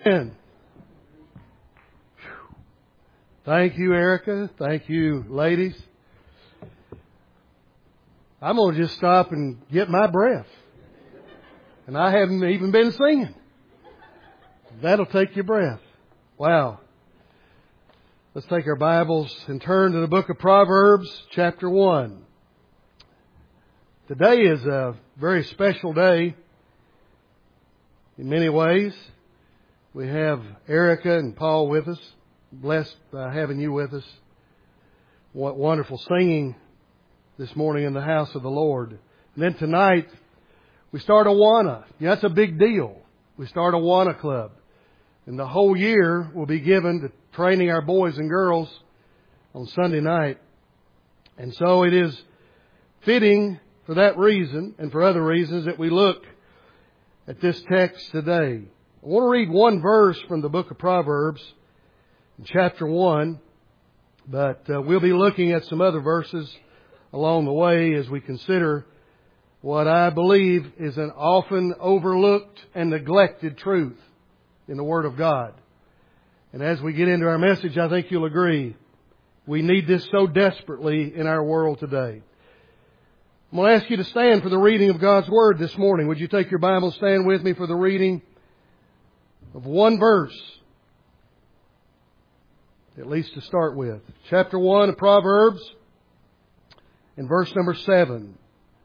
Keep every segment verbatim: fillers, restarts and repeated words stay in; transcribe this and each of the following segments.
Amen. Thank you, Erica. Thank you, ladies. I'm going to just stop and get my breath. And I haven't even been singing. That'll take your breath. Wow. Let's take our Bibles and turn to the book of Proverbs, chapter one. Today is a very special day in many ways. We have Erica and Paul with us. Blessed by having you with us. What wonderful singing this morning in the house of the Lord. And then tonight, we start Awana. Yeah, that's a big deal. We start Awana Club. And the whole year will be given to training our boys and girls on Sunday night. And so it is fitting for that reason and for other reasons that we look at this text today. I want to read one verse from the book of Proverbs, in chapter one, but uh, we'll be looking at some other verses along the way as we consider what I believe is an often overlooked and neglected truth in the Word of God. And as we get into our message, I think you'll agree, we need this so desperately in our world today. I'm going to ask you to stand for the reading of God's Word this morning. Would you take your Bible and stand with me for the reading of one verse, at least to start with. Chapter one of Proverbs, in verse number seven.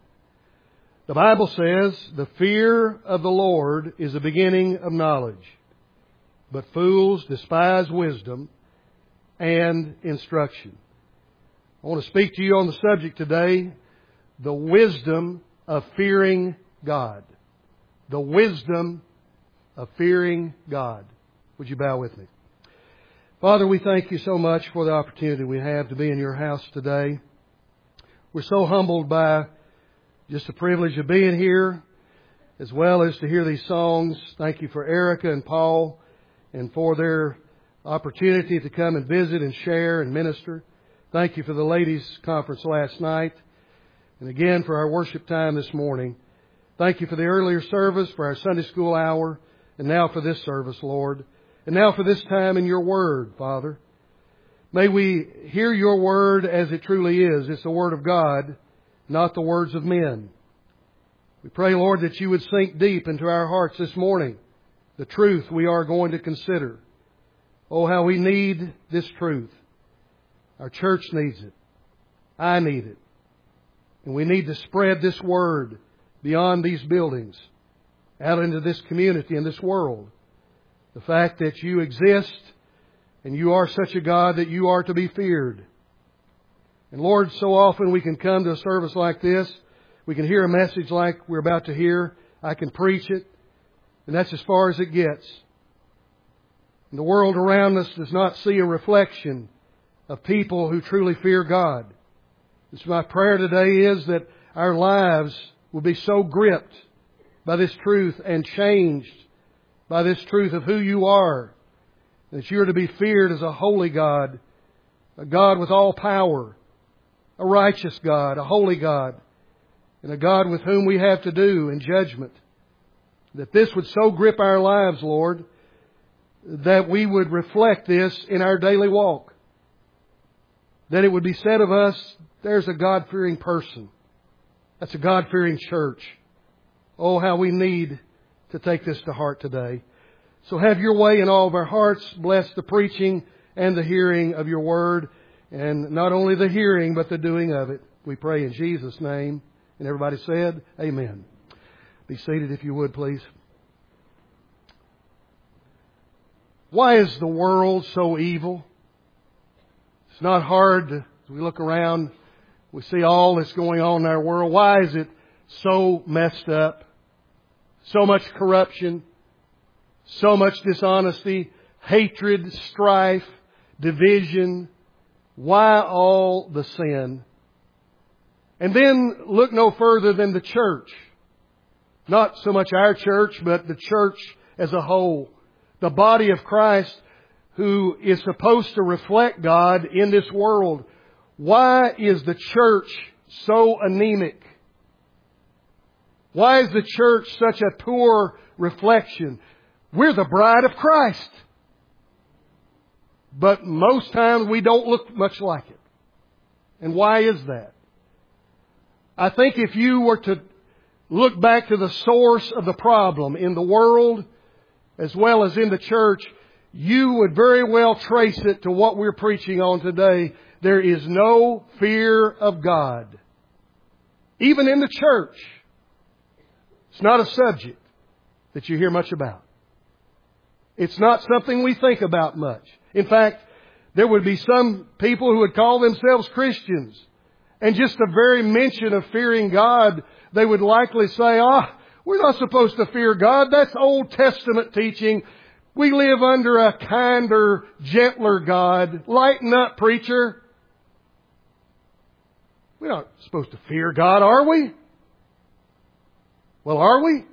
The Bible says, "The fear of the Lord is the beginning of knowledge, but fools despise wisdom and instruction." I want to speak to you on the subject today, the wisdom of fearing God. The wisdom of fearing God. Would you bow with me? Father, we thank you so much for the opportunity we have to be in your house today. We're so humbled by just the privilege of being here, as well as to hear these songs. Thank you for Erica and Paul and for their opportunity to come and visit and share and minister. Thank you for the ladies' conference last night. And again for our worship time this morning. Thank you for the earlier service, for our Sunday school hour, and now for this service, Lord. And now for this time in your Word, Father. May we hear your Word as it truly is. It's the Word of God, not the words of men. We pray, Lord, that you would sink deep into our hearts this morning the truth we are going to consider. Oh, how we need this truth. Our church needs it. I need it. And we need to spread this Word beyond these buildings, out into this community and this world. The fact that you exist and you are such a God that you are to be feared. And Lord, so often we can come to a service like this. We can hear a message like we're about to hear. I can preach it. And that's as far as it gets. And the world around us does not see a reflection of people who truly fear God. And so my prayer today is that our lives will be so gripped by this truth and changed by this truth of who you are, that you are to be feared as a holy God, a God with all power, a righteous God, a holy God, and a God with whom we have to do in judgment. That this would so grip our lives, Lord, that we would reflect this in our daily walk. That it would be said of us, there's a God-fearing person. That's a God-fearing church. Oh, how we need to take this to heart today. So have your way in all of our hearts. Bless the preaching and the hearing of your word. And not only the hearing, but the doing of it. We pray in Jesus' name. And everybody said, amen. Be seated if you would, please. Why is the world so evil? It's not hard to, as we look around, we see all that's going on in our world. Why is it so messed up? So much corruption, so much dishonesty, hatred, strife, division. Why all the sin? And then look no further than the church. Not so much our church, but the church as a whole. The body of Christ who is supposed to reflect God in this world. Why is the church so anemic? Why is the church such a poor reflection? We're the bride of Christ. But most times we don't look much like it. And why is that? I think if you were to look back to the source of the problem in the world as well as in the church, you would very well trace it to what we're preaching on today. There is no fear of God. Even in the church, it's not a subject that you hear much about. It's not something we think about much. In fact, there would be some people who would call themselves Christians, and just the very mention of fearing God, they would likely say, oh, we're not supposed to fear God. That's Old Testament teaching. We live under a kinder, gentler God. Lighten up, preacher. We're not supposed to fear God, are we? Well, are we?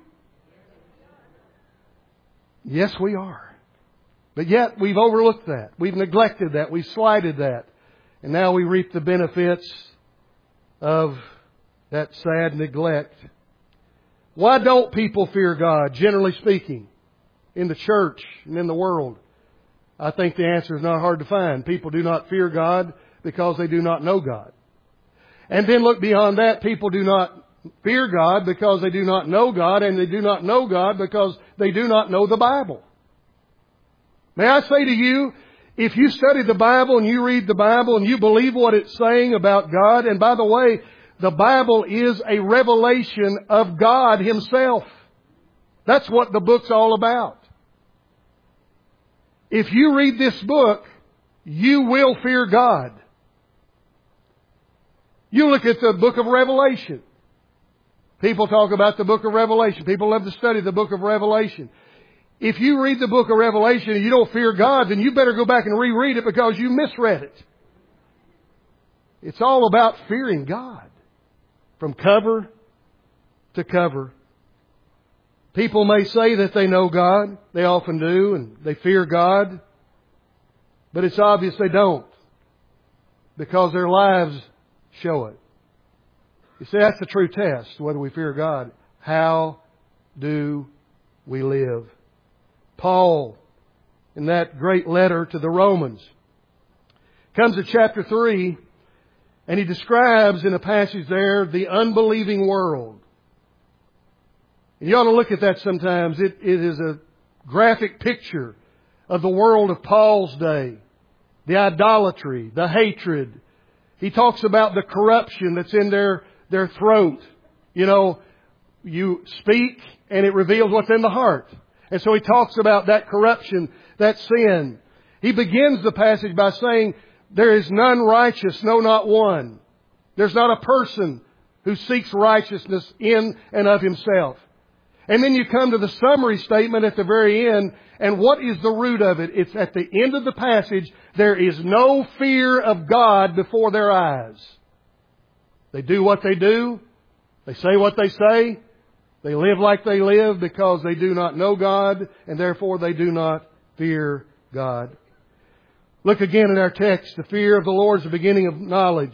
Yes, we are. But yet we've overlooked that. We've neglected that. We've slighted that. And now we reap the benefits of that sad neglect. Why don't people fear God, generally speaking, in the church and in the world? I think the answer is not hard to find. People do not fear God because they do not know God. And then look beyond that. People do not fear God because they do not know God, and they do not know God because they do not know the Bible. May I say to you, if you study the Bible and you read the Bible and you believe what it's saying about God, and by the way, the Bible is a revelation of God Himself. That's what the book's all about. If you read this book, you will fear God. You look at the book of Revelation. People talk about the book of Revelation. People love to study the book of Revelation. If you read the book of Revelation and you don't fear God, then you better go back and reread it because you misread it. It's all about fearing God. From cover to cover. People may say that they know God. They often do, and they fear God. But it's obvious they don't. Because their lives show it. You see, that's the true test, whether we fear God. How do we live? Paul, in that great letter to the Romans, comes to chapter three, and he describes in a passage there the unbelieving world. And you ought to look at that sometimes. It, it is a graphic picture of the world of Paul's day. The idolatry, the hatred. He talks about the corruption that's in their, their throat. You know, you speak and it reveals what's in the heart. And so he talks about that corruption, that sin. He begins the passage by saying, there is none righteous, no, not one. There's not a person who seeks righteousness in and of himself. And then you come to the summary statement at the very end. And what is the root of it? It's at the end of the passage. There is no fear of God before their eyes. They do what they do. They say what they say. They live like they live because they do not know God, and therefore they do not fear God. Look again in our text. The fear of the Lord is the beginning of knowledge.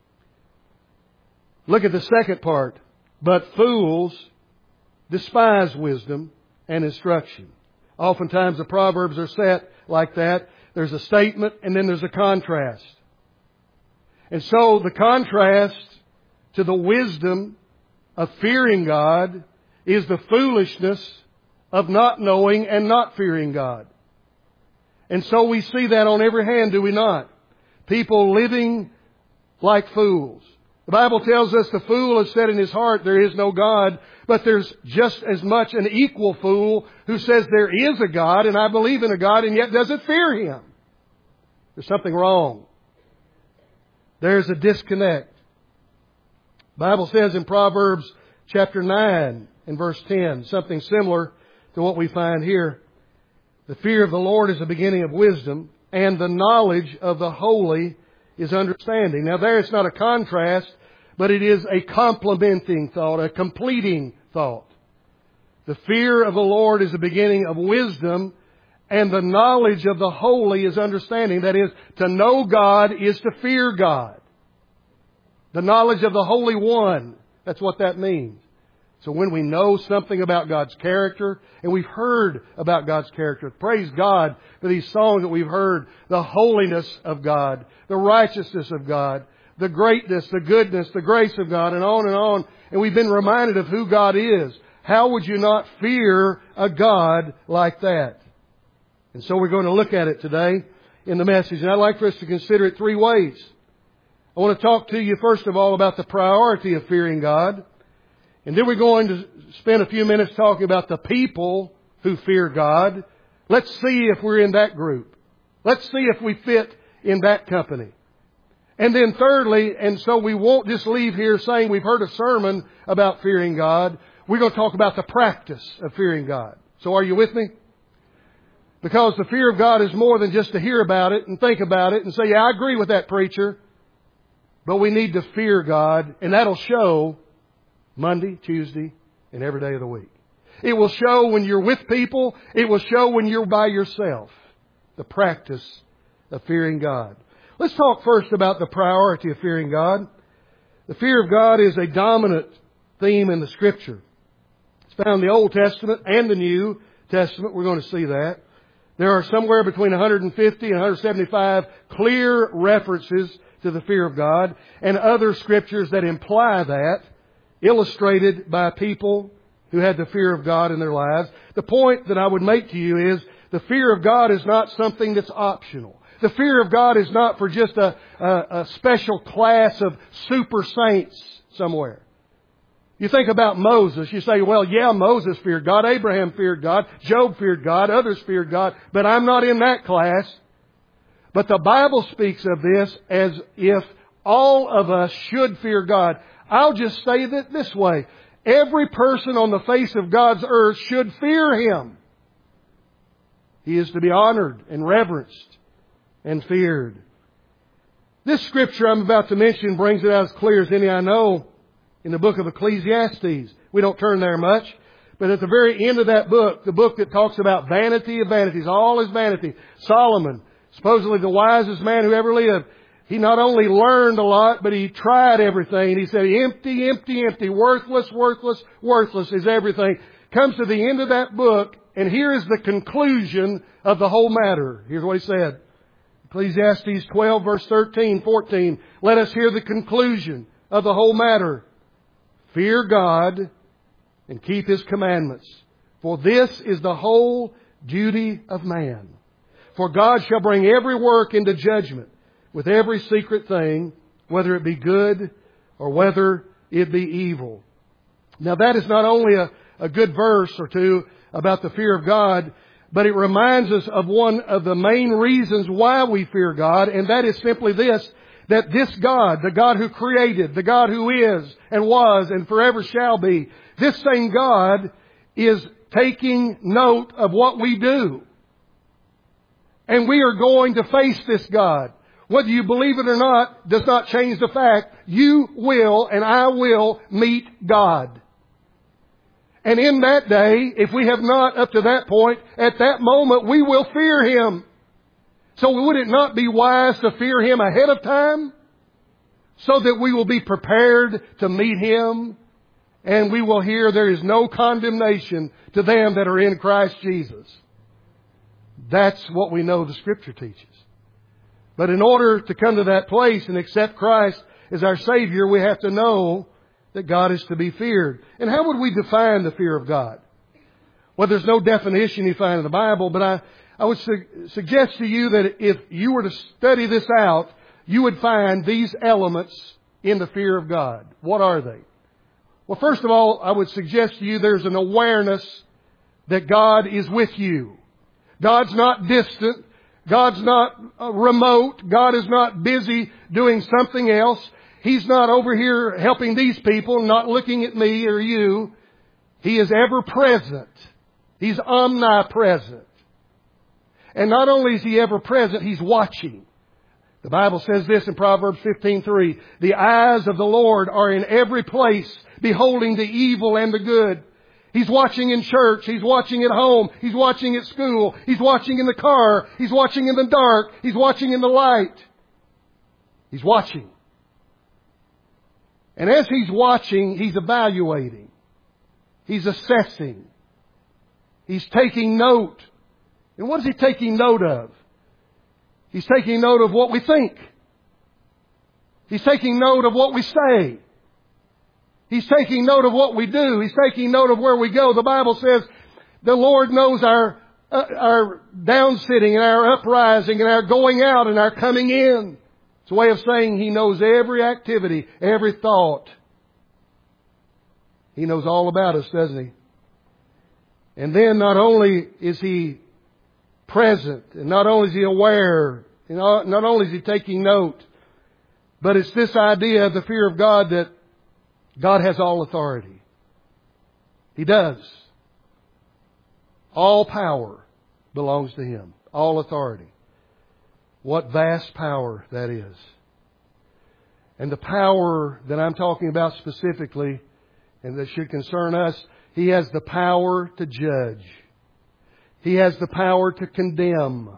Look at the second part. But fools despise wisdom and instruction. Oftentimes the Proverbs are set like that. There's a statement and then there's a contrast. And so the contrast to the wisdom of fearing God is the foolishness of not knowing and not fearing God. And so we see that on every hand, do we not? People living like fools. The Bible tells us the fool has said in his heart, there is no God. But there's just as much an equal fool who says there is a God and I believe in a God and yet doesn't fear Him. There's something wrong. There's a disconnect. The Bible says in Proverbs chapter nine and verse ten, something similar to what we find here. The fear of the Lord is the beginning of wisdom, and the knowledge of the holy is understanding. Now there it's not a contrast, but it is a complementing thought, a completing thought. The fear of the Lord is the beginning of wisdom, and the knowledge of the holy is understanding. That is, to know God is to fear God. The knowledge of the Holy One, that's what that means. So when we know something about God's character, and we've heard about God's character, praise God for these songs that we've heard, the holiness of God, the righteousness of God, the greatness, the goodness, the grace of God, and on and on. And we've been reminded of who God is. How would you not fear a God like that? And so we're going to look at it today in the message. And I'd like for us to consider it three ways. I want to talk to you first of all about the priority of fearing God. And then we're going to spend a few minutes talking about the people who fear God. Let's see if we're in that group. Let's see if we fit in that company. And then thirdly, and so we won't just leave here saying we've heard a sermon about fearing God. We're going to talk about the practice of fearing God. So are you with me? Because the fear of God is more than just to hear about it and think about it and say, yeah, I agree with that preacher. But we need to fear God, and that'll show Monday, Tuesday, and every day of the week. It will show when you're with people. It will show when you're by yourself. The practice of fearing God. Let's talk first about the priority of fearing God. The fear of God is a dominant theme in the Scripture. It's found in the Old Testament and the New Testament. We're going to see that. There are somewhere between one hundred fifty and one hundred seventy-five clear references to the fear of God, and other Scriptures that imply that, illustrated by people who had the fear of God in their lives. The point that I would make to you is the fear of God is not something that's optional. The fear of God is not for just a, a, a special class of super saints somewhere. You think about Moses, you say, well, yeah, Moses feared God, Abraham feared God, Job feared God, others feared God, but I'm not in that class. But the Bible speaks of this as if all of us should fear God. I'll just say that this way. Every person on the face of God's earth should fear Him. He is to be honored and reverenced and feared. This scripture I'm about to mention brings it out as clear as any I know in the book of Ecclesiastes. We don't turn there much. But at the very end of that book, the book that talks about vanity of vanities, all is vanity, Solomon, supposedly the wisest man who ever lived, he not only learned a lot, but he tried everything. He said, empty, empty, empty, worthless, worthless, worthless is everything. Comes to the end of that book, and here is the conclusion of the whole matter. Here's what he said. Ecclesiastes twelve, verse thirteen, fourteen. Let us hear the conclusion of the whole matter. Fear God and keep His commandments, for this is the whole duty of man. For God shall bring every work into judgment, with every secret thing, whether it be good or whether it be evil. Now that is not only a, a good verse or two about the fear of God, but it reminds us of one of the main reasons why we fear God, and that is simply this, that this God, the God who created, the God who is and was and forever shall be, this same God is taking note of what we do. And we are going to face this God. Whether you believe it or not does not change the fact you will and I will meet God. And in that day, if we have not up to that point, at that moment we will fear Him. So would it not be wise to fear Him ahead of time? So that we will be prepared to meet Him. And we will hear there is no condemnation to them that are in Christ Jesus. That's what we know the Scripture teaches. But in order to come to that place and accept Christ as our Savior, we have to know that God is to be feared. And how would we define the fear of God? Well, there's no definition you find in the Bible, but I, I would su- suggest to you that if you were to study this out, you would find these elements in the fear of God. What are they? Well, first of all, I would suggest to you there's an awareness that God is with you. God's not distant. God's not uh, remote. God is not busy doing something else. He's not over here helping these people, not looking at me or you. He is ever present. He's omnipresent. And not only is He ever present, He's watching. The Bible says this in Proverbs fifteen three. The eyes of the Lord are in every place, beholding the evil and the good. He's watching in church. He's watching at home. He's watching at school. He's watching in the car. He's watching in the dark. He's watching in the light. He's watching. And as He's watching, He's evaluating. He's assessing. He's taking note. And what is He taking note of? He's taking note of what we think. He's taking note of what we say. He's taking note of what we do. He's taking note of where we go. The Bible says the Lord knows our uh, our downsitting and our uprising and our going out and our coming in. It's a way of saying He knows every activity, every thought. He knows all about us, doesn't He? And then not only is He present, and not only is He aware, and not only is He taking note, but it's this idea of the fear of God that God has all authority. He does. All power belongs to Him. All authority. What vast power that is. And the power that I'm talking about specifically, and that should concern us, He has the power to judge. He has the power to condemn.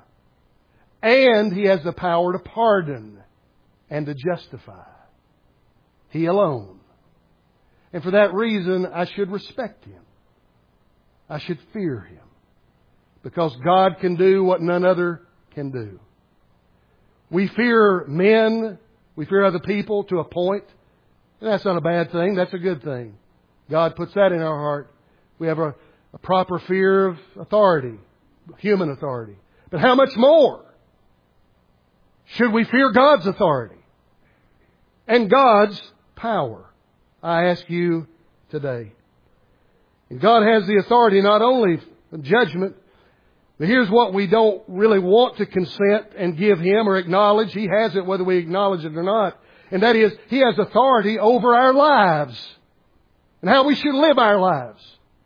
And He has the power to pardon and to justify. He alone. And for that reason, I should respect Him. I should fear Him. Because God can do what none other can do. We fear men. We fear other people to a point. And that's not a bad thing. That's a good thing. God puts that in our heart. We have a, a proper fear of authority. Human authority. But how much more should we fear God's authority? And God's power? I ask you today. And God has the authority not only of judgment, but here's what we don't really want to consent and give Him or acknowledge. He has it whether we acknowledge it or not. And that is, He has authority over our lives and how we should live our lives.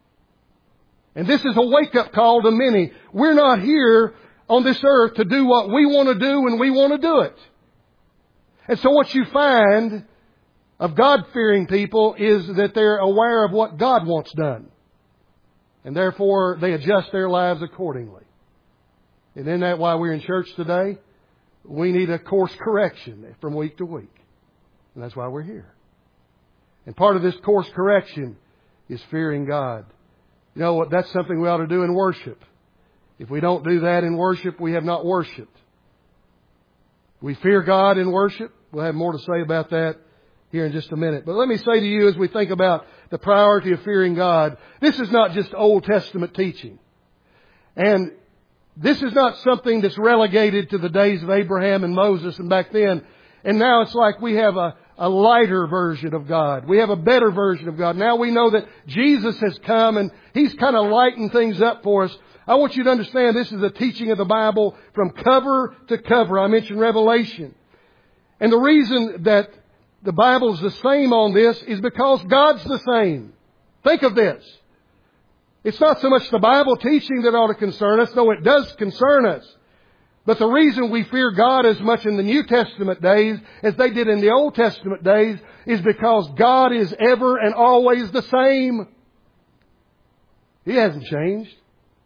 And this is a wake-up call to many. We're not here on this earth to do what we want to do when we want to do it. And so what you find of God-fearing people is that they're aware of what God wants done. And therefore, they adjust their lives accordingly. And isn't that why we're in church today? We need a course correction from week to week. And that's why we're here. And part of this course correction is fearing God. You know what? That's something we ought to do in worship. If we don't do that in worship, we have not worshiped. We fear God in worship. We'll have more to say about that here in just a minute. But let me say to you, as we think about the priority of fearing God, this is not just Old Testament teaching. And this is not something that's relegated to the days of Abraham and Moses and back then. And now it's like we have a, a lighter version of God. We have a better version of God. Now we know that Jesus has come and He's kind of lightened things up for us. I want you to understand this is a teaching of the Bible from cover to cover. I mentioned Revelation. And the reason that the Bible's the same on this is because God's the same. Think of this. It's not so much the Bible teaching that ought to concern us, though it does concern us. But the reason we fear God as much in the New Testament days as they did in the Old Testament days is because God is ever and always the same. He hasn't changed.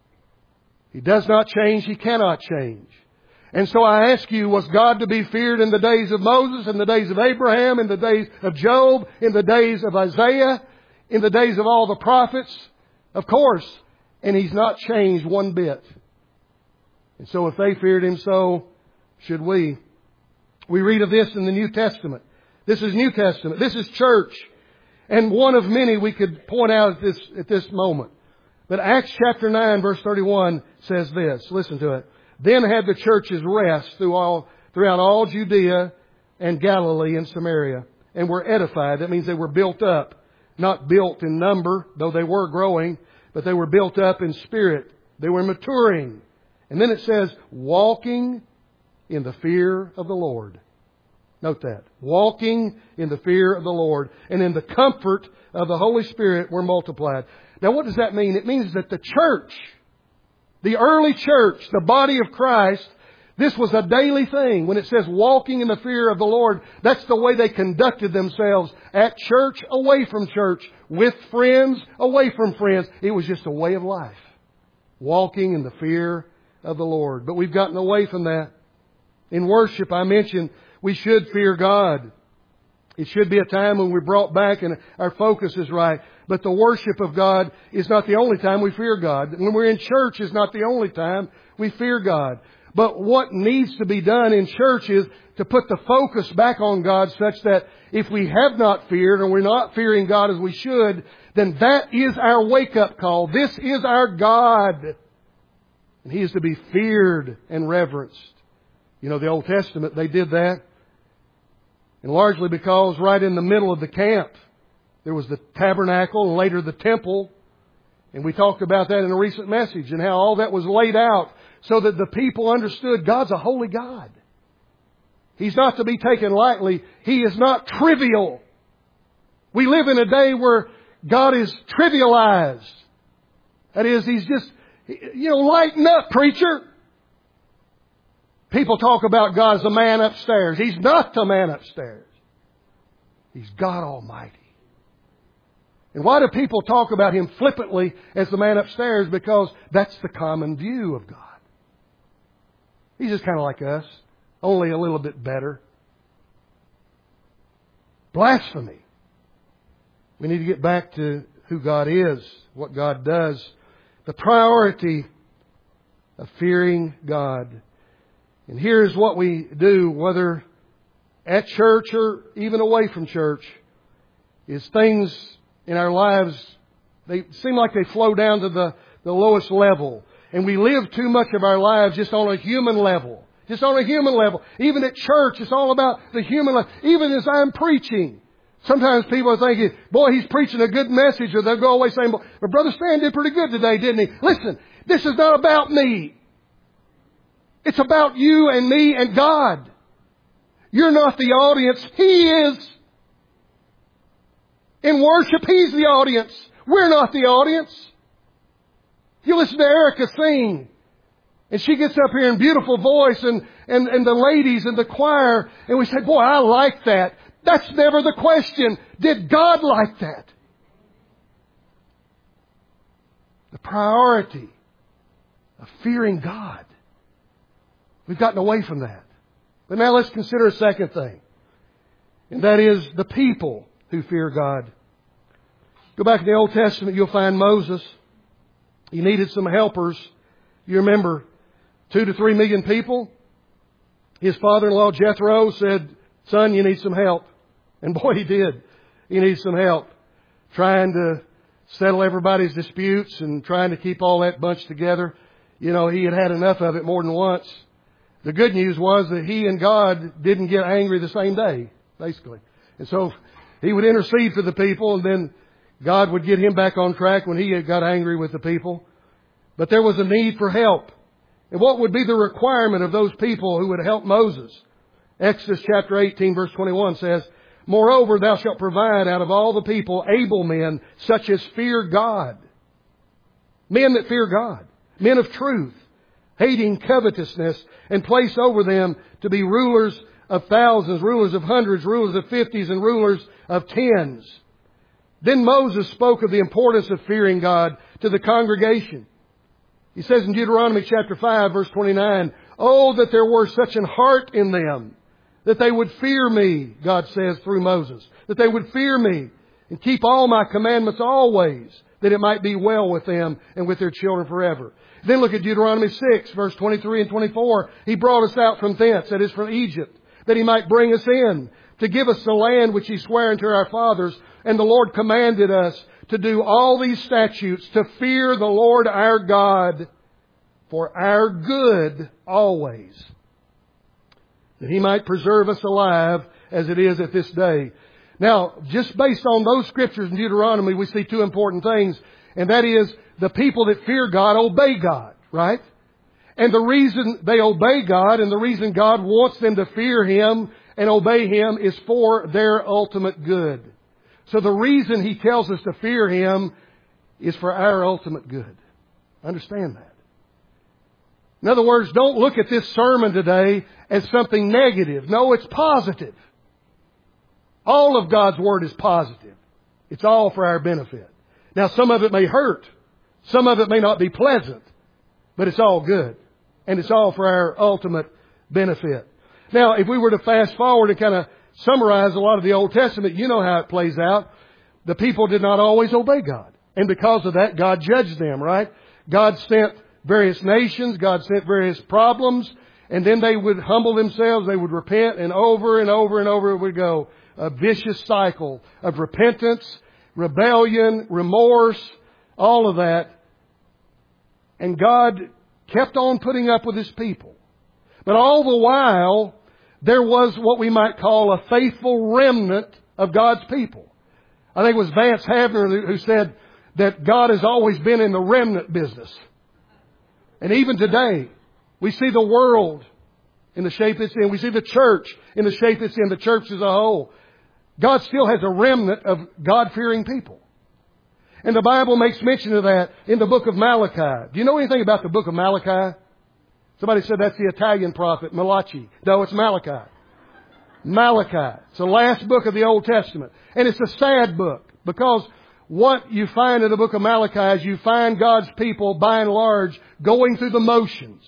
He does not change. He cannot change. And so I ask you, was God to be feared in the days of Moses, in the days of Abraham, in the days of Job, in the days of Isaiah, in the days of all the prophets? Of course. And He's not changed one bit. And so if they feared Him, so should we. We read of this in the New Testament. This is New Testament. This is church. And one of many we could point out at this, at this moment. But Acts chapter nine verse thirty-one says this. Listen to it. Then had the churches rest through all, throughout all Judea and Galilee and Samaria, and were edified. That means they were built up. Not built in number, though they were growing, but they were built up in spirit. They were maturing. And then it says, walking in the fear of the Lord. Note that. Walking in the fear of the Lord and in the comfort of the Holy Spirit were multiplied. Now what does that mean? It means that the church, the early church, the body of Christ, this was a daily thing. When it says walking in the fear of the Lord, that's the way they conducted themselves at church, away from church, with friends, away from friends. It was just a way of life. Walking in the fear of the Lord. But we've gotten away from that. In worship, I mentioned we should fear God. It should be a time when we're brought back and our focus is right. But the worship of God is not the only time we fear God. When we're in church is not the only time we fear God. But what needs to be done in church is to put the focus back on God such that if we have not feared or we're not fearing God as we should, then that is our wake-up call. This is our God. And He is to be feared and reverenced. You know, the Old Testament, they did that. And largely because right in the middle of the camp, there was the tabernacle and later the temple. And we talked about that in a recent message and how all that was laid out so that the people understood God's a holy God. He's not to be taken lightly. He is not trivial. We live in a day where God is trivialized. That is, He's just, you know, lighten up, preacher. People talk about God as the man upstairs. He's not the man upstairs. He's God Almighty. And why do people talk about Him flippantly as the man upstairs? Because that's the common view of God. He's just kind of like us, only a little bit better. Blasphemy. We need to get back to who God is, what God does. The priority of fearing God. And here's what we do, whether at church or even away from church, is things in our lives, they seem like they flow down to the, the lowest level. And we live too much of our lives just on a human level. Just on a human level. Even at church, it's all about the human level. Even as I'm preaching. Sometimes people are thinking, boy, he's preaching a good message. Or they'll go away saying, but Brother Stan did pretty good today, didn't he? Listen, this is not about me. It's about you and me and God. You're not the audience. He is. In worship, He's the audience. We're not the audience. You listen to Erica sing. And she gets up here in beautiful voice and, and, and the ladies in the choir. And we say, boy, I like that. That's never the question. Did God like that? The priority of fearing God. We've gotten away from that. But now let's consider a second thing. And that is the people who fear God. Go back to the Old Testament, you'll find Moses. He needed some helpers. You remember, two to three million people. His father-in-law Jethro said, son, you need some help. And boy, he did. He needed some help. Trying to settle everybody's disputes and trying to keep all that bunch together. You know, he had had enough of it more than once. The good news was that he and God didn't get angry the same day, basically. And so he would intercede for the people, and then God would get him back on track when he had got angry with the people. But there was a need for help. And what would be the requirement of those people who would help Moses? Exodus chapter eighteen verse twenty-one says, moreover, thou shalt provide out of all the people able men, such as fear God. Men that fear God. Men of truth. Hating covetousness, and place over them to be rulers of thousands, rulers of hundreds, rulers of fifties, and rulers of tens. Then Moses spoke of the importance of fearing God to the congregation. He says in Deuteronomy chapter five, verse twenty-nine, oh, that there were such an heart in them, that they would fear me, God says through Moses, that they would fear me and keep all my commandments always, that it might be well with them and with their children forever. Then look at Deuteronomy six, verse twenty-three and twenty-four. He brought us out from thence, that is from Egypt, that He might bring us in, to give us the land which He sware unto our fathers. And the Lord commanded us to do all these statutes, to fear the Lord our God for our good always, that He might preserve us alive as it is at this day. Now, just based on those scriptures in Deuteronomy, we see two important things. And that is, the people that fear God obey God, right? And the reason they obey God and the reason God wants them to fear Him and obey Him is for their ultimate good. So the reason He tells us to fear Him is for our ultimate good. Understand that. In other words, don't look at this sermon today as something negative. No, it's positive. All of God's Word is positive. It's all for our benefit. Now, some of it may hurt. Some of it may not be pleasant. But it's all good. And it's all for our ultimate benefit. Now, if we were to fast forward and kind of summarize a lot of the Old Testament, you know how it plays out. the people did not always obey God. And because of that, God judged them, right? God sent various nations. God sent various problems. And then they would humble themselves. They would repent, and over and over and over it would go. A vicious cycle of repentance, rebellion, remorse, all of that. And God kept on putting up with His people. But all the while, there was what we might call a faithful remnant of God's people. I think it was Vance Havner who said that God has always been in the remnant business. And even today, we see the world in the shape it's in. We see the church in the shape it's in, the church as a whole. God still has a remnant of God-fearing people. And the Bible makes mention of that in the book of Malachi. Do you know anything about the book of Malachi? Somebody said that's the Italian prophet, Malachi. No, it's Malachi. Malachi. It's the last book of the Old Testament. And it's a sad book because what you find in the book of Malachi is you find God's people, by and large, going through the motions.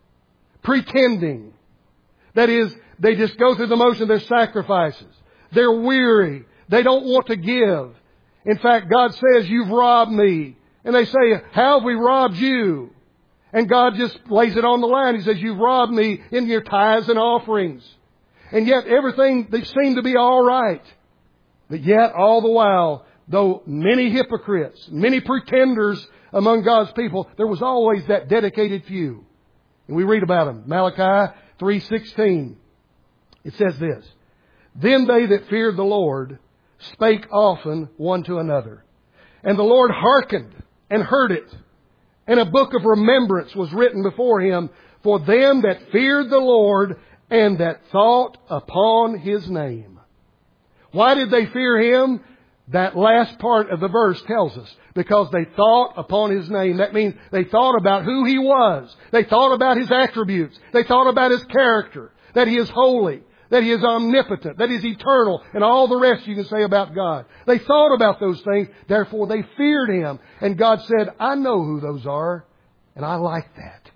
Pretending. That is, they just go through the motion of their sacrifices. They're weary. They don't want to give. In fact, God says, "You've robbed me." And they say, "How have we robbed you?" And God just lays it on the line. He says, "You've robbed me in your tithes and offerings." And yet everything, they seem to be all right. But yet, all the while, though many hypocrites, many pretenders among God's people, there was always that dedicated few. And we read about them. Malachi three sixteen. It says this, "Then they that feared the Lord spake often one to another. And the Lord hearkened and heard it. And a book of remembrance was written before Him for them that feared the Lord and that thought upon His name." Why did they fear Him? That last part of the verse tells us. Because they thought upon His name. That means they thought about who He was. They thought about His attributes. They thought about His character. That He is holy. That He is omnipotent. That He is eternal. And all the rest you can say about God. They thought about those things. Therefore they feared Him. And God said, "I know who those are. And I like that."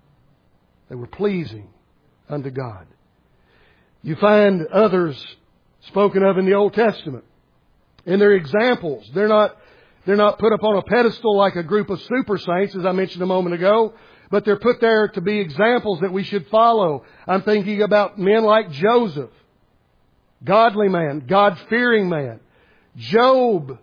They were pleasing unto God. You find others spoken of in the Old Testament. And they're examples. They're not, they're not put up on a pedestal like a group of super saints, as I mentioned a moment ago. But they're put there to be examples that we should follow. I'm thinking about men like Joseph. Godly man. God-fearing man. Job.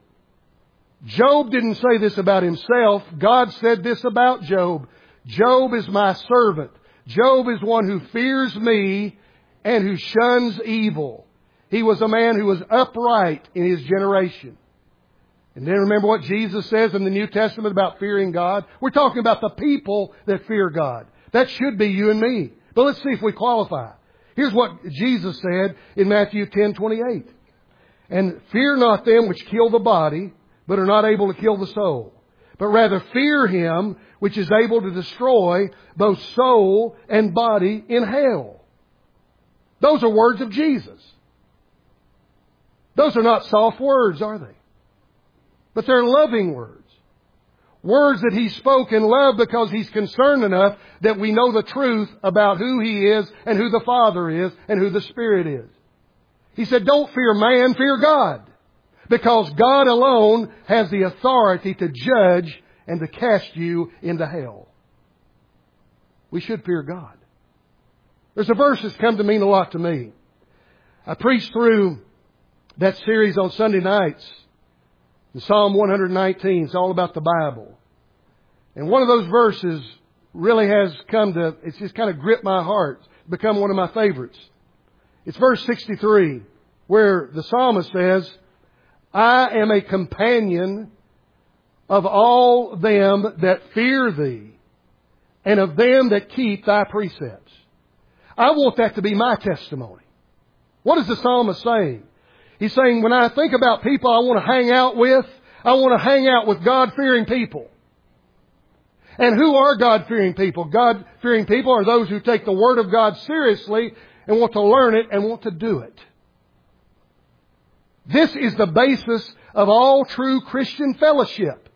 Job didn't say this about himself. God said this about Job. "Job is my servant. Job is one who fears me and who shuns evil. He was a man who was upright in his generation." And then remember what Jesus says in the New Testament about fearing God? We're talking about the people that fear God. That should be you and me. But let's see if we qualify. Here's what Jesus said in Matthew ten twenty-eight. "And fear not them which kill the body, but are not able to kill the soul. But rather fear Him which is able to destroy both soul and body in hell." Those are words of Jesus. Those are not soft words, are they? But they're loving words. Words that He spoke in love because He's concerned enough that we know the truth about who He is and who the Father is and who the Spirit is. He said, "Don't fear man, fear God." Because God alone has the authority to judge and to cast you into hell. We should fear God. There's a verse that's come to mean a lot to me. I preached through that series on Sunday nights. In Psalm one nineteen, it's all about the Bible. And one of those verses really has come to, it's just kind of gripped my heart. It's become one of my favorites. It's verse sixty-three, where the psalmist says, "I am a companion of all them that fear Thee, and of them that keep Thy precepts." I want that to be my testimony. What is the psalmist saying? He's saying, when I think about people I want to hang out with, I want to hang out with God-fearing people. And who are God-fearing people? God-fearing people are those who take the Word of God seriously and want to learn it and want to do it. This is the basis of all true Christian fellowship.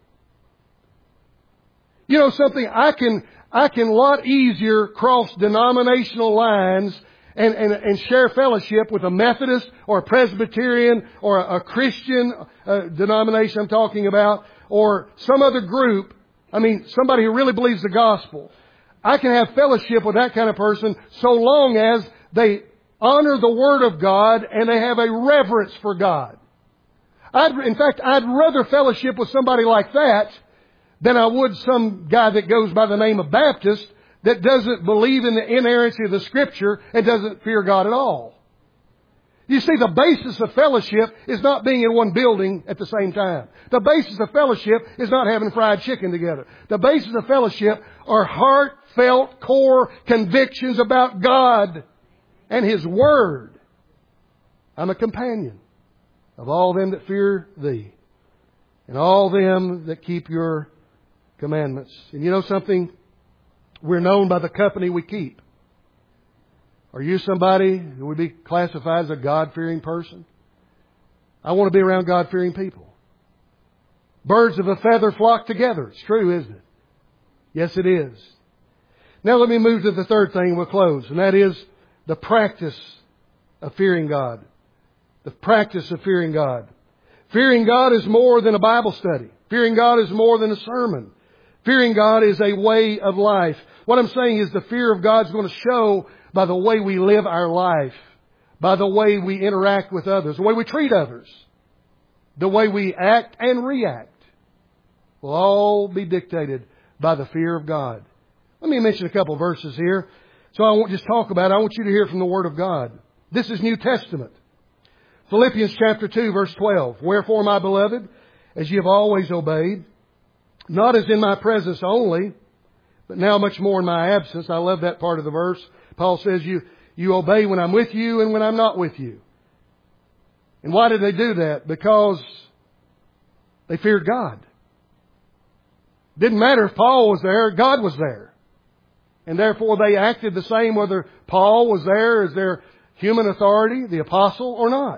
You know something? I can, I can a lot easier cross denominational lines and, and, and share fellowship with a Methodist or a Presbyterian or a, a Christian uh, denomination I'm talking about, or some other group, I mean, somebody who really believes the gospel, I can have fellowship with that kind of person so long as they honor the Word of God and they have a reverence for God. I'd, in fact, I'd rather fellowship with somebody like that than I would some guy that goes by the name of Baptist that doesn't believe in the inerrancy of the Scripture and doesn't fear God at all. You see, the basis of fellowship is not being in one building at the same time. The basis of fellowship is not having fried chicken together. The basis of fellowship are heartfelt, core convictions about God and His Word. I'm a companion of all them that fear Thee, and all them that keep Your commandments. And you know something? We're known by the company we keep. Are you somebody who would be classified as a God-fearing person? I want to be around God-fearing people. Birds of a feather flock together. It's true, isn't it? Yes, it is. Now let me move to the third thing and we'll close. And that is the practice of fearing God. The practice of fearing God. Fearing God is more than a Bible study. Fearing God is more than a sermon. Fearing God is a way of life. What I'm saying is the fear of God is going to show by the way we live our life, by the way we interact with others, the way we treat others, the way we act and react will all be dictated by the fear of God. Let me mention a couple of verses here. So I won't just talk about it. I want you to hear from the Word of God. This is New Testament. Philippians chapter two, verse twelve. Wherefore, my beloved, as ye have always obeyed, not as in my presence only, but now much more in my absence. I love that part of the verse. Paul says you, you obey when I'm with you and when I'm not with you. And why did they do that? Because they feared God. Didn't matter if Paul was there, God was there. And therefore they acted the same whether Paul was there as their human authority, the apostle, or not.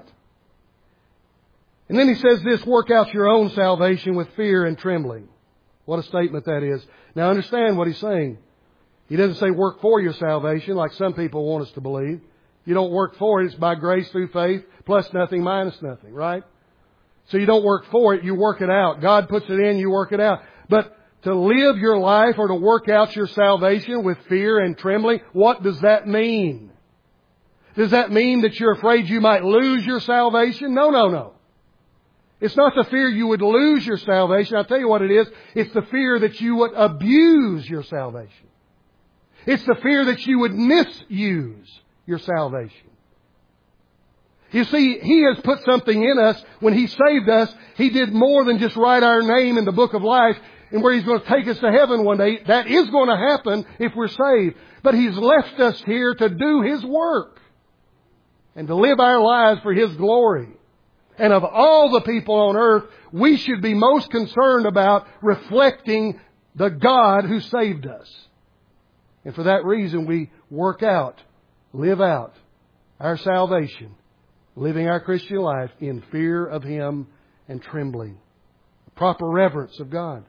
And then he says this, work out your own salvation with fear and trembling. What a statement that is. Now understand what he's saying. He doesn't say work for your salvation like some people want us to believe. You don't work for it. It's by grace through faith, plus nothing, minus nothing, right? So you don't work for it, you work it out. God puts it in, you work it out. But to live your life or to work out your salvation with fear and trembling, what does that mean? Does that mean that you're afraid you might lose your salvation? No, no, no. It's not the fear you would lose your salvation. I'll tell you what it is. It's the fear that you would abuse your salvation. It's the fear that you would misuse your salvation. You see, He has put something in us. When He saved us, He did more than just write our name in the book of life and where He's going to take us to heaven one day. That is going to happen if we're saved. But He's left us here to do His work and to live our lives for His glory. And of all the people on earth, we should be most concerned about reflecting the God who saved us. And for that reason, we work out, live out our salvation, living our Christian life in fear of Him and trembling. Proper reverence of God.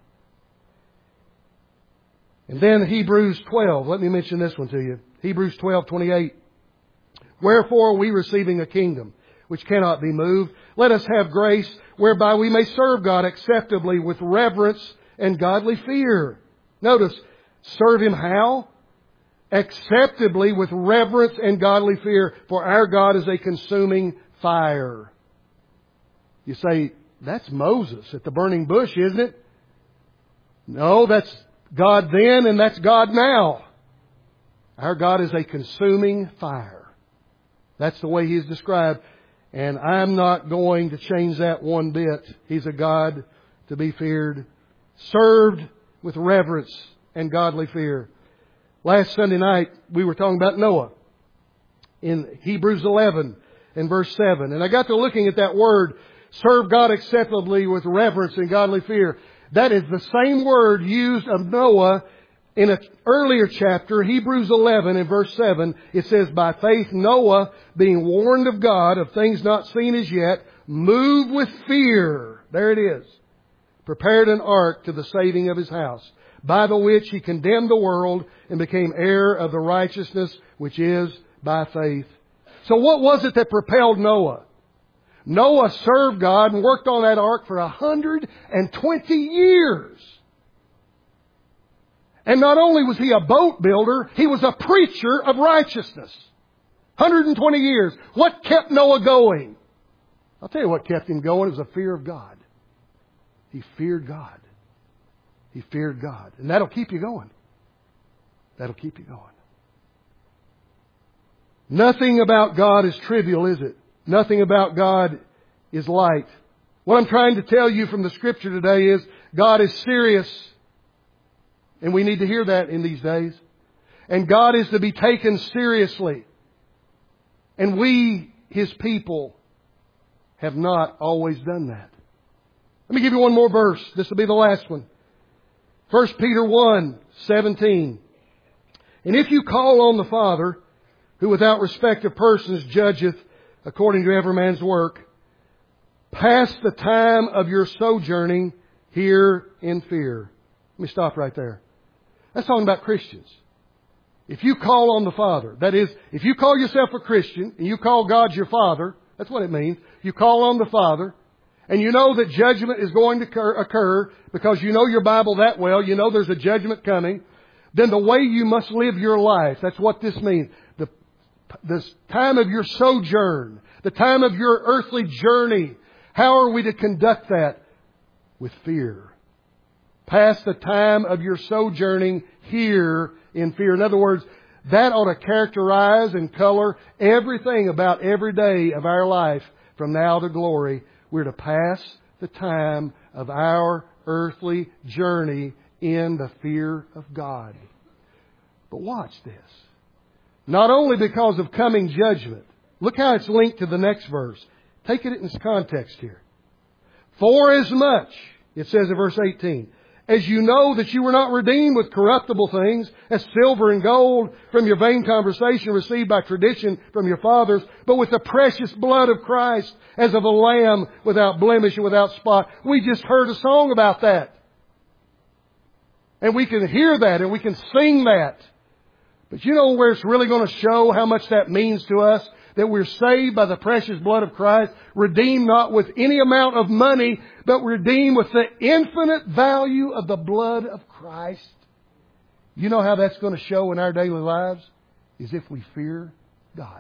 And then Hebrews twelve. Let me mention this one to you. Hebrews twelve twenty-eight. Wherefore we receiving a kingdom which cannot be moved, let us have grace whereby we may serve God acceptably with reverence and godly fear. Notice, serve Him how? Acceptably with reverence and godly fear, for our God is a consuming fire. You say, that's Moses at the burning bush, isn't it? No, that's God then and that's God now. Our God is a consuming fire. That's the way He is described. And I'm not going to change that one bit. He's a God to be feared, served with reverence and godly fear. Last Sunday night, we were talking about Noah in Hebrews eleven and verse seven. And I got to looking at that word, serve God acceptably with reverence and godly fear. That is the same word used of Noah in an earlier chapter, Hebrews eleven and verse seven. It says, by faith Noah, being warned of God of things not seen as yet, moved with fear. There it is. Prepared an ark to the saving of his house, by the which he condemned the world and became heir of the righteousness which is by faith. So what was it that propelled Noah? Noah served God and worked on that ark for one hundred twenty years. And not only was he a boat builder, he was a preacher of righteousness. one hundred twenty years. What kept Noah going? I'll tell you what kept him going. It was a fear of God. He feared God. He feared God. And that'll keep you going. That'll keep you going. Nothing about God is trivial, is it? Nothing about God is light. What I'm trying to tell you from the Scripture today is God is serious. And we need to hear that in these days. And God is to be taken seriously. And we, His people, have not always done that. Let me give you one more verse. This will be the last one. First Peter one seventeen. And if you call on the Father, who without respect of persons judgeth according to every man's work, pass the time of your sojourning here in fear. Let me stop right there. That's talking about Christians. If you call on the Father, that is, if you call yourself a Christian and you call God your Father, that's what it means. You call on the Father, and you know that judgment is going to occur, occur because you know your Bible that well, you know there's a judgment coming, then the way you must live your life, that's what this means. The, the time of your sojourn, the time of your earthly journey, how are we to conduct that? With fear. Pass the time of your sojourning here in fear. In other words, that ought to characterize and color everything about every day of our life from now to glory. We're to pass the time of our earthly journey in the fear of God. But watch this. Not only because of coming judgment. Look how it's linked to the next verse. Take it in its context here. For as much, it says in verse eighteen, as you know that you were not redeemed with corruptible things, as silver and gold from your vain conversation received by tradition from your fathers, but with the precious blood of Christ, as of a lamb without blemish and without spot. We just heard a song about that. And we can hear that and we can sing that. But you know where it's really going to show how much that means to us? That we're saved by the precious blood of Christ, redeemed not with any amount of money, but redeemed with the infinite value of the blood of Christ. You know how that's going to show in our daily lives? Is if we fear God.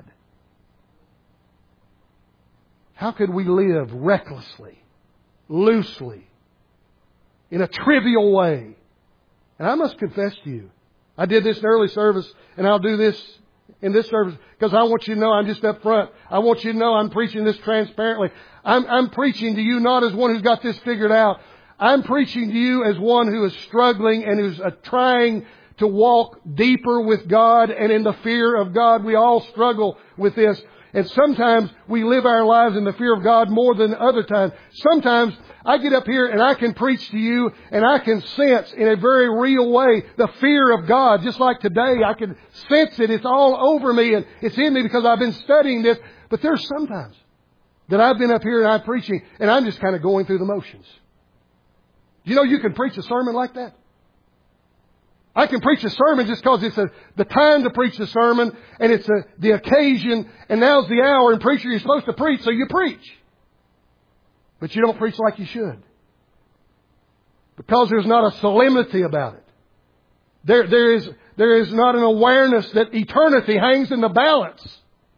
How could we live recklessly, loosely, in a trivial way? And I must confess to you, I did this in early service, and I'll do this in this service because I want you to know I'm just up front. I want you to know I'm preaching this transparently. I'm, I'm preaching to you not as one who's got this figured out. I'm preaching to you as one who is struggling and who's uh, trying to walk deeper with God and in the fear of God. We all struggle with this. And sometimes we live our lives in the fear of God more than other times. Sometimes I get up here and I can preach to you and I can sense in a very real way the fear of God. Just like today, I can sense it. It's all over me and it's in me because I've been studying this. But there's sometimes that I've been up here and I'm preaching and I'm just kind of going through the motions. You know, you can preach a sermon like that. I can preach a sermon just because it's a, the time to preach the sermon and it's a, the occasion and now's the hour and preacher, you're supposed to preach, so you preach. But you don't preach like you should. Because there's not a solemnity about it. There, there is, there is not an awareness that eternity hangs in the balance.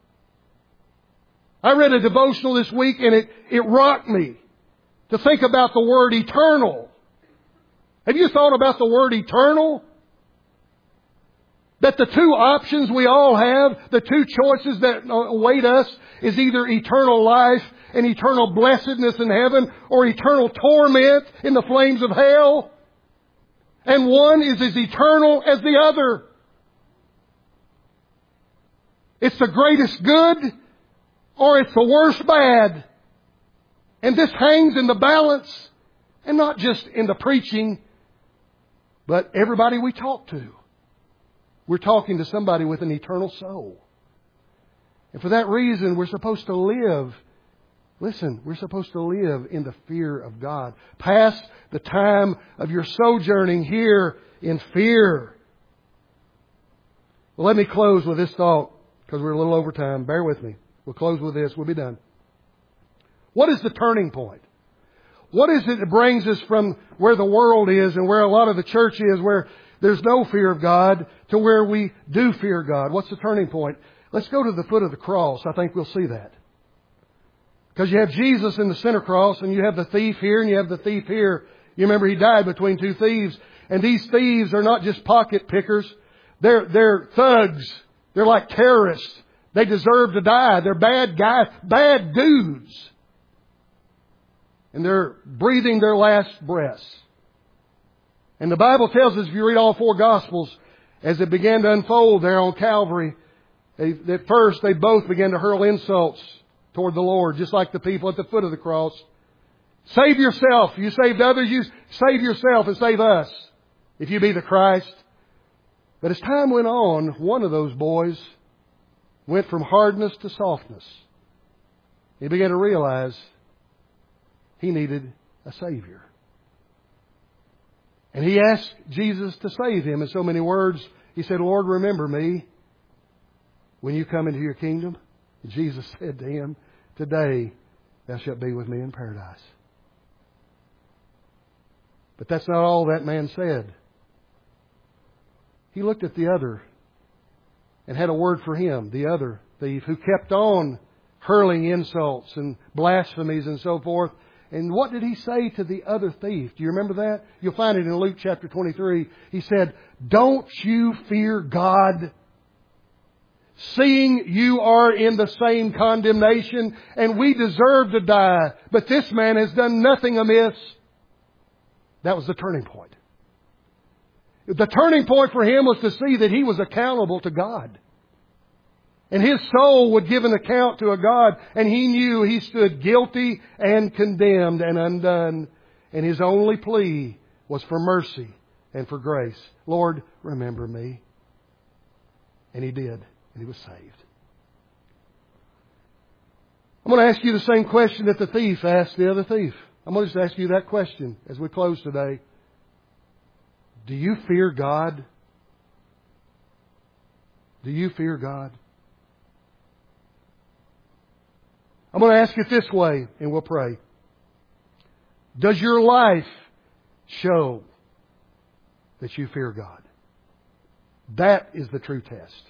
I read a devotional this week and it, it rocked me to think about the word eternal. Have you thought about the word eternal? That the two options we all have, the two choices that await us, is either eternal life and eternal blessedness in heaven or eternal torment in the flames of hell. And one is as eternal as the other. It's the greatest good or it's the worst bad. And this hangs in the balance, and not just in the preaching, but everybody we talk to. We're talking to somebody with an eternal soul. And for that reason, we're supposed to live, listen, we're supposed to live in the fear of God. Pass the time of your sojourning here in fear. Well, let me close with this thought. because we're a little over time. Bear with me. We'll close with this. We'll be done. What is the turning point? What is it that brings us from where the world is and where a lot of the church is, where there's no fear of God, to where we do fear God? What's the turning point? Let's go to the foot of the cross. I think we'll see that. Because you have Jesus in the center cross, and you have the thief here, and you have the thief here. You remember he died between two thieves. And these thieves are not just pocket pickers. They're, they're thugs. They're like terrorists. They deserve to die. They're bad guys, bad dudes. And they're breathing their last breaths. And the Bible tells us, if you read all four Gospels, as it began to unfold there on Calvary, they, at first they both began to hurl insults toward the Lord, just like the people at the foot of the cross. Save yourself. You saved others, you save yourself and save us, if you be the Christ. But as time went on, one of those boys went from hardness to softness. He began to realize he needed a Savior. And he asked Jesus to save him. In so many words, he said, Lord, remember me when you come into your kingdom. And Jesus said to him, today thou shalt be with me in paradise. But that's not all that man said. He looked at the other and had a word for him, the other thief, who kept on hurling insults and blasphemies and so forth. And what did he say to the other thief? Do you remember that? You'll find it in Luke chapter twenty-three. He said, don't you fear God, seeing you are in the same condemnation, and we deserve to die, but this man has done nothing amiss. That was the turning point. The turning point for him was to see that he was accountable to God. And his soul would give an account to a God, and he knew he stood guilty and condemned and undone. And his only plea was for mercy and for grace. Lord, remember me. And he did, and he was saved. I'm going to ask you the same question that the thief asked the other thief. I'm going to just ask you that question as we close today. Do you fear God? Do you fear God? I'm going to ask it this way, and we'll pray. Does your life show that you fear God? That is the true test.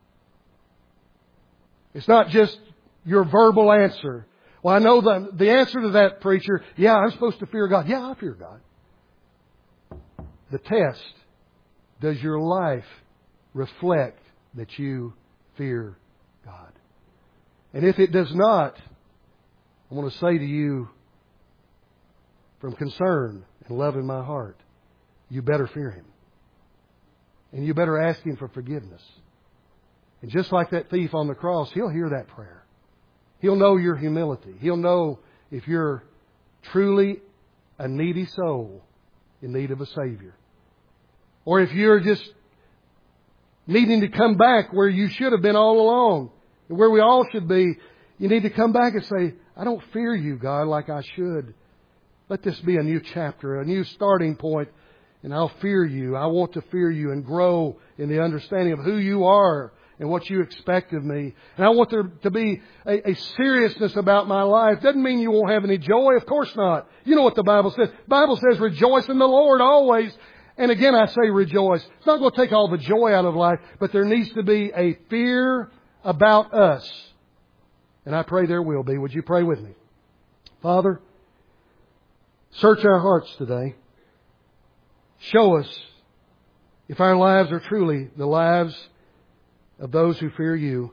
It's not just your verbal answer. Well, I know the, the answer to that, preacher. Yeah, I'm supposed to fear God. Yeah, I fear God. The test, does your life reflect that you fear God? And if it does not, I want to say to you, from concern and love in my heart, you better fear Him. And you better ask Him for forgiveness. And just like that thief on the cross, He'll hear that prayer. He'll know your humility. He'll know if you're truly a needy soul in need of a Savior. Or if you're just needing to come back where you should have been all along, and where we all should be, you need to come back and say, I don't fear you, God, like I should. Let this be a new chapter, a new starting point, and I'll fear you. I want to fear you and grow in the understanding of who you are and what you expect of me. And I want there to be a, a seriousness about my life. Doesn't mean you won't have any joy. Of course not. You know what the Bible says. The Bible says rejoice in the Lord always. And again, I say rejoice. It's not going to take all the joy out of life, but there needs to be a fear about us. And I pray there will be. Would you pray with me? Father, search our hearts today. Show us if our lives are truly the lives of those who fear you.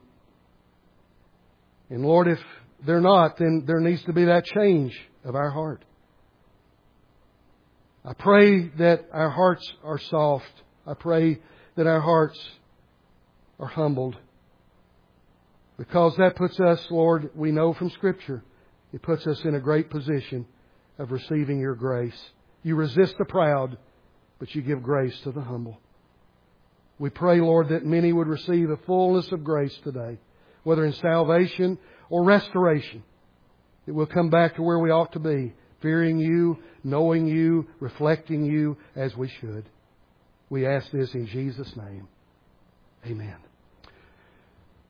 And Lord, if they're not, then there needs to be that change of our heart. I pray that our hearts are soft. I pray that our hearts are humbled. Because that puts us, Lord, we know from Scripture, it puts us in a great position of receiving your grace. You resist the proud, but you give grace to the humble. We pray, Lord, that many would receive a fullness of grace today, whether in salvation or restoration. That we'll come back to where we ought to be, fearing you, knowing you, reflecting you as we should. We ask this in Jesus' name. Amen.